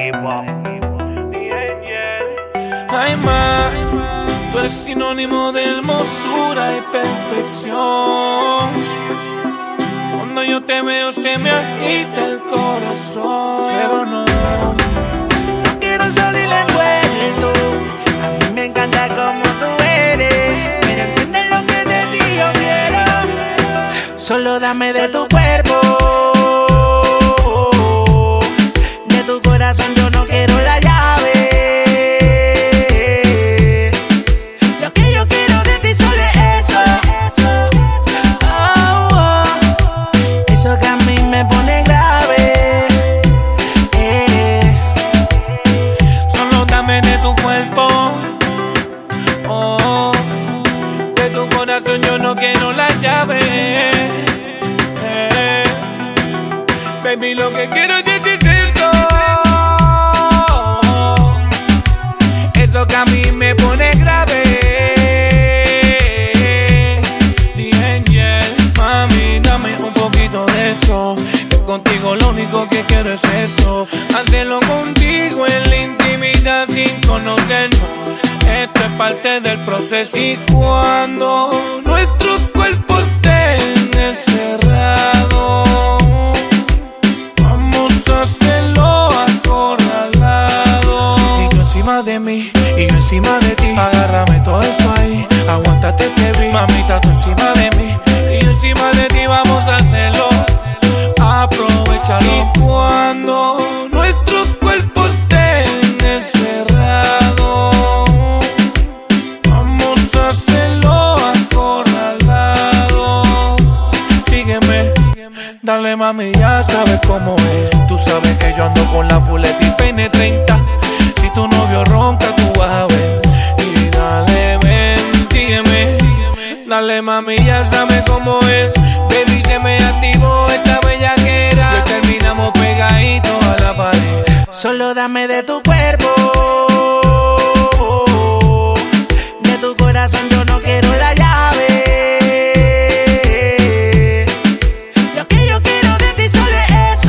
Ay, ma, tú eres sinónimo de hermosura y perfección. Cuando yo te veo se me agita el corazón. Pero no quiero salir envuelto. A mí me encanta como tú eres, pero entiendes lo que de ti yo quiero. Solo dame de tu cuerpo. De tu corazón yo no quiero la llave. Lo que yo quiero de ti solo es eso. Eso que a mí me pone grave. Solo dame de tu cuerpo. Oh, de tu corazón yo no quiero la llave. Baby, lo que quiero es de ti es eso. Eso que a mí me pone grave. The Angel, mami, dame un poquito de eso. Que contigo lo único que quiero es eso. Hacerlo contigo en la intimidad sin conocernos. Esto es parte del proceso. Y cuando nuestros cuerpos estén encerrados, vamos a hacerlo acorralado. Y tú encima de mí, y yo encima de ti. Agárrame todo eso ahí, aguántate que vi. Mamita, tú encima de mí, y yo encima de ti. Vamos a hacerlo, aprovechalo. Y cuando nuestros cuerpos estén encerrados, vamos a hacerlo acorralados. Sígueme, dale mami, ya sabes cómo es. Tú sabes que yo ando con la Fuleta y Peine 30. Si tu novio ronca, tú vas a ver. Y dale, ven, sígueme. Dale mami, ya sabes cómo es. Baby, se me activó esta bellaquera. Y terminamos pegaditos a la pared. Solo dame de tu cuerpo. De tu corazón yo no quiero la llave. Lo que yo quiero de ti solo es eso.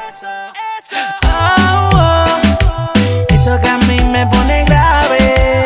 Eso que a mí me pone grave.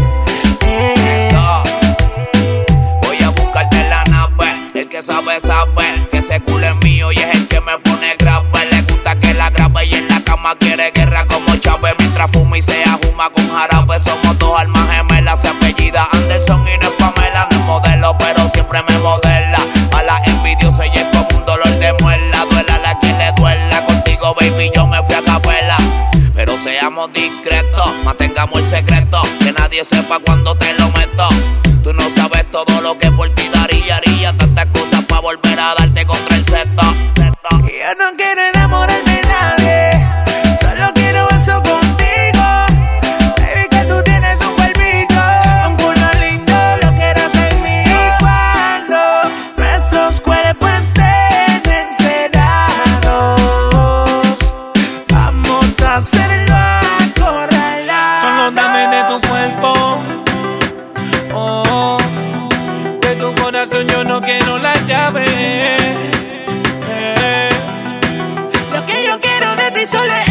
Voy a buscarte la nave. El que sabe, sabe que ese culo es mío y es el que me pone grave. Le gusta que la grabe y en la cama quiere guerra como Chávez. Mientras fuma y se ajuma con jarabe. Somos dos almas gemelas. Se apellida Anderson y no es Pamela. No es modelo, pero siempre me modela. A la envidiosa ella es como un dolor de muela. Duela la que le duela. Contigo, baby, yo me fui a capela. Pero seamos discretos, mantengamos el secreto. Que nadie sepa cuando te lo meto. Tú no sabes todo lo que por ti daría. Haría tantas cosas para volver a darte contra el seto. Yo no quiero enamorarme de nadie. Solo quiero eso contigo. Baby, que tú tienes un cuerpito, un culo lindo, lo quiero hacer mío. Y cuando nuestros cuerpos estén encerrados, vamos a hacerlo acorralado. Solo dame de tu cuerpo. Oh, de tu corazón yo no quiero la llave. Lo que yo quiero de ti solo es